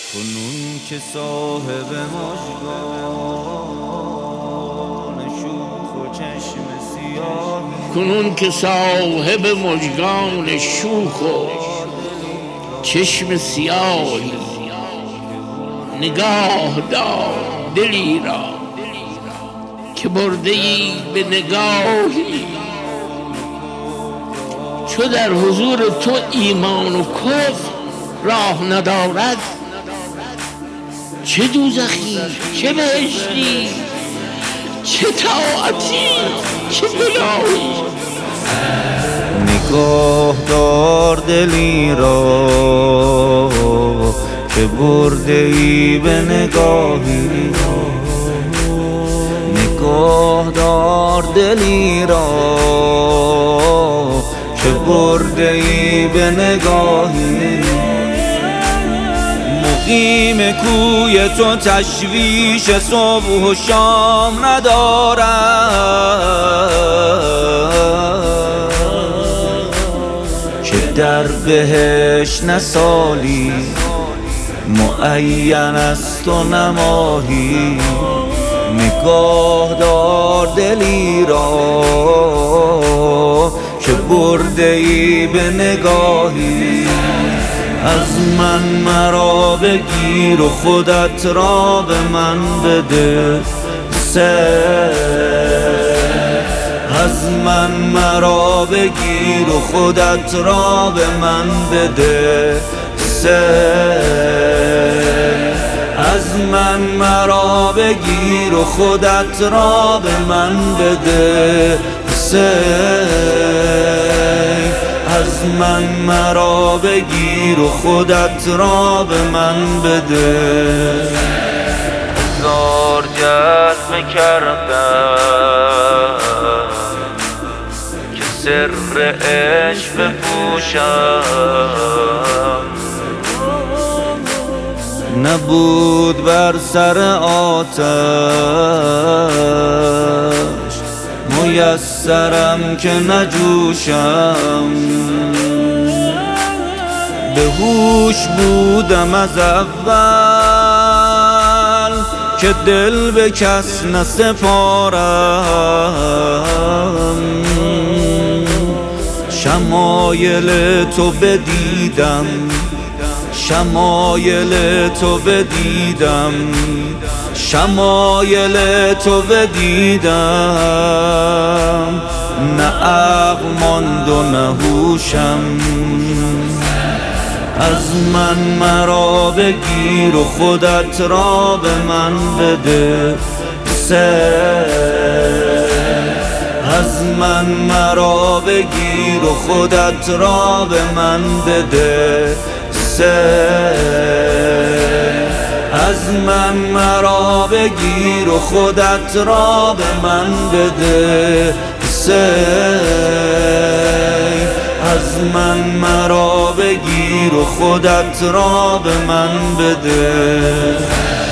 کنون که صاحب مژگان شوخ و چشم سیاهی، کنون که صاحب مژگان شوخ و چشم سیاهی، نگاه دار دلی را که برده ای به نگاهی. چو در حضور تو ایمان و کفر راه ندارد، چه دوزخی چه بهشتی، چه طاعتی چه گناهی. نگاه دار دلی را که برده ای به نگاهی، نگاه دار دلی را که برده ای به نگاهی. مقیم کوی تو تشویش صبح و شام ندارد، که در بهشت نه سالی معین است و نه ماهی. نگاه دار دلی را که برده ای به نگاهی. از من مرا بگیر و خودت را به من بده از من مرا بگیر و خودت را به من بده از من مرا بگیر و خودت را به من بده از من مرا بگیر و خودت را به من بده. هزار جلوه کردم که سر عشق بپوشم، نبود بر سر آتش میسرم که نجوشم. به هوش بودم از اول که دل به کس نسپارم، شمایل تو بدیدم شمایل تو بدیدم شمایل تو بدیدم، نه عقل ماند و نه هوشم. از من مرا بگیر و خودت را به من بده از من مرا بگیر و خودت را به من بده از من مرا بگیر و خودت را به من بده از من مرا بگیر و خودت را به من بده.